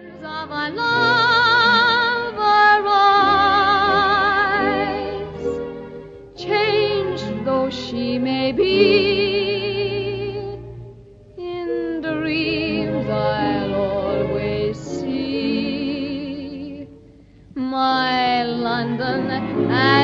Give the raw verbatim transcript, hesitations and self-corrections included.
Of my love arise, changed though she may be, in dreams I'll always see my London